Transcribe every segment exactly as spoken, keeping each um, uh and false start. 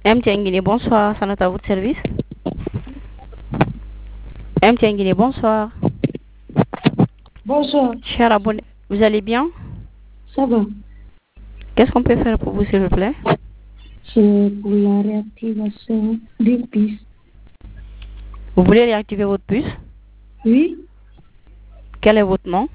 M T N Guinée, bonsoir, ça note à votre service. M T N Guinée, bonsoir. Bonsoir. Cher abonné, vous allez bien? Ça va. Qu'est-ce qu'on peut faire pour vous, s'il vous plaît? C'est pour la réactivation d'une puce. Vous voulez réactiver votre puce? Oui. Quel est votre nom?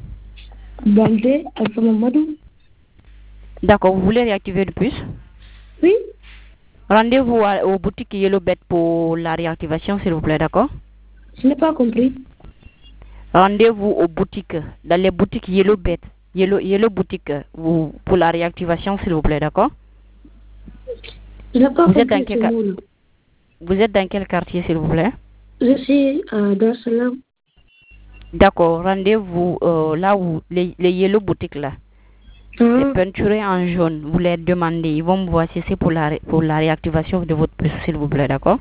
Baldé Alpha Mamadou. D'accord, vous voulez réactiver une puce? Oui. Rendez-vous à- aux boutiques Yellowbet pour la réactivation, s'il vous plaît, d'accord? Je n'ai pas compris. Rendez-vous aux boutiques, dans les boutiques Yellowbet, Yellow, Yellow boutique, vous, pour la réactivation, s'il vous plaît, d'accord? Je n'ai pas Vous êtes, dans compris quel, ce qua- mot-là. vous êtes dans quel quartier, s'il vous plaît? Je suis à Dar es Salaam. D'accord, rendez-vous euh, là où les, les Yellow boutiques là. C'est Ah, peinturé en jaune. Vous les demandez. Ils vont vous assister pour la, ré- pour la réactivation de votre puce, s'il vous plaît, d'accord?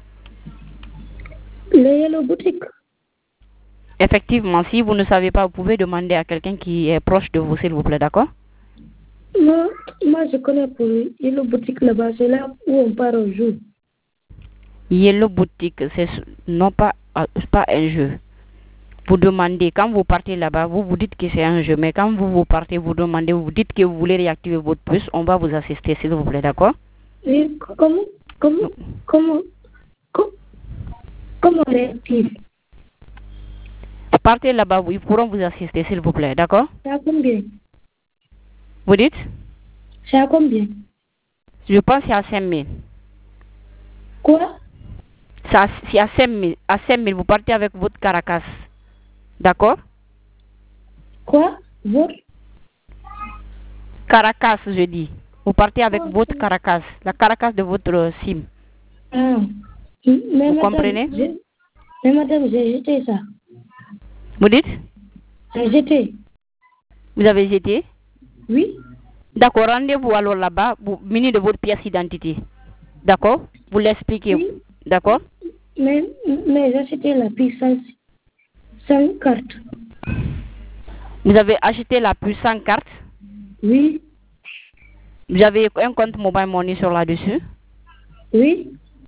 les Yellow Boutique. Effectivement, si vous ne savez pas, vous pouvez demander à quelqu'un qui est proche de vous, s'il vous plaît, d'accord? Non, moi je connais pour Yellow Boutique là-bas. C'est là où on part au jour. Yellow boutique, c'est non pas, euh, pas un jeu. Vous demandez, quand vous partez là-bas, vous vous dites que c'est un jeu, mais quand vous vous partez, vous demandez, vous dites que vous voulez réactiver votre puce, on va vous assister, s'il vous plaît, d'accord? Et comment, comment, comment, comment, comment on réactive? Partez là-bas, ils pourront vous assister, s'il vous plaît, d'accord? C'est à combien? Vous dites? C'est à combien? Je pense que c'est à cinq mille. Quoi? C'est à, c'est à cinq mille. À cinq mille, vous partez avec votre caracas. D'accord? Quoi? Votre? Caracas, je dis. Vous partez avec votre caracas. La caracas de votre euh, SIM. Ah. Mais Vous madame, comprenez? j'ai- mais madame, j'ai jeté ça. Vous dites? J'ai jeté. Vous avez jeté? Oui. D'accord, rendez-vous alors là-bas, vous muni de votre pièce d'identité. D'accord? Vous l'expliquez. Oui. D'accord? Mais, mais j'ai acheté la puissance sans carte. Vous avez acheté la puce sans carte. Oui. Vous avez un compte mobile money sur là-dessus. Oui.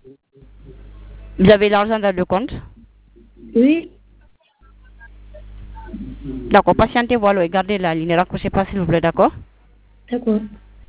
Vous avez l'argent dans le compte. Oui. D'accord, patientez, voilà, et gardez la ligne. Ne raccrochez pas, s'il vous plaît, d'accord? D'accord.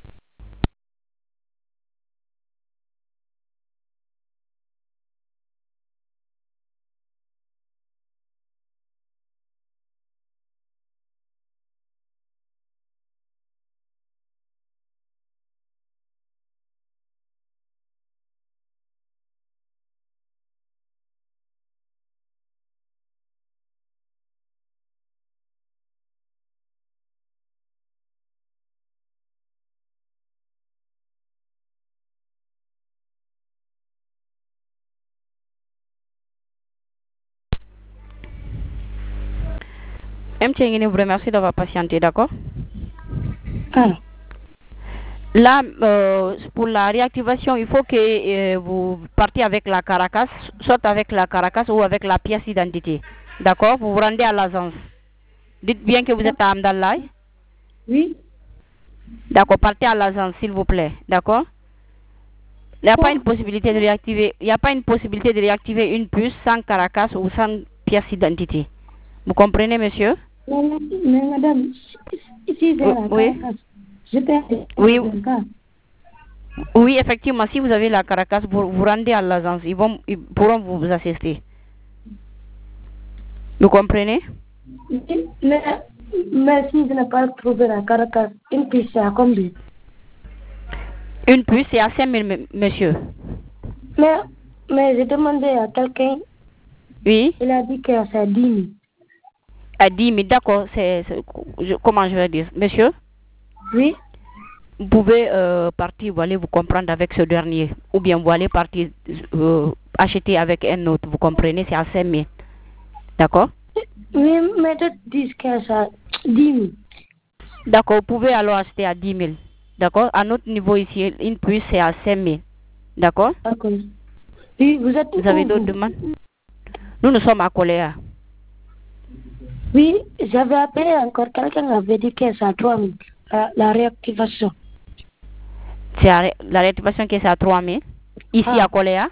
M T N vous remercie d'avoir patienté, d'accord? Ah. Là, euh, pour la réactivation, il faut que euh, vous partiez avec la caracas, soit avec la caracas ou avec la pièce d'identité. D'accord? Vous vous rendez à l'agence. Dites bien que vous êtes à Amdallah. Oui. D'accord, partez à l'agence, s'il vous plaît. D'accord? Il n'y a pas une possibilité de réactiver, il n'y a pas une possibilité de réactiver une puce sans caracas ou sans pièce d'identité. Vous comprenez, monsieur? Mais, mais madame, si j'ai la Oui. carcasse, je peux Oui. le cas. Oui, effectivement, si vous avez la caracas, vous vous rendez à l'agence, ils, vont, ils pourront vous assister. Vous comprenez? Mais, mais si je n'ai pas trouvé la carcasse, une puce c'est à combien? Une puce, c'est à cinq mille, monsieur. Mais, mais j'ai demandé à quelqu'un, Oui, il a dit que c'est à dix mille. à dix mille, d'accord, c'est, c'est- je- comment je vais dire, monsieur? Oui. Vous pouvez euh, partir, vous allez vous comprendre avec ce dernier, ou bien vous allez partir euh, acheter avec un autre, vous comprenez, c'est à cinq mille, d'accord? Oui, mais d'autres disent que c'est à dix mille. D'accord, vous pouvez alors acheter à dix mille, d'accord? À notre niveau ici, une puce, c'est à cinq mille, d'accord? D'accord. Oui, vous êtes Vous avez où, d'autres vous? demandes? Nous, nous sommes à Coléa. Oui, j'avais appelé encore, quelqu'un avait dit que c'est à trois mille, la, la réactivation. C'est à ré- la réactivation qui est à trois mille. Ici ah. à Coléa?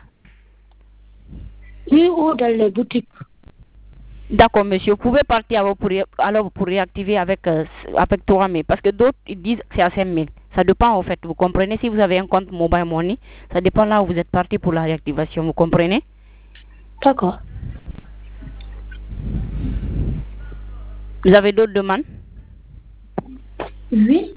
Oui, ou dans les boutiques. D'accord, monsieur. Vous pouvez partir alors pour, alors pour réactiver avec, euh, avec trois mille. Parce que d'autres ils disent que c'est à cinq mille. Ça dépend en fait. Vous comprenez? Si vous avez un compte mobile money, ça dépend là où vous êtes parti pour la réactivation. Vous comprenez? D'accord. Vous avez d'autres demandes? Oui.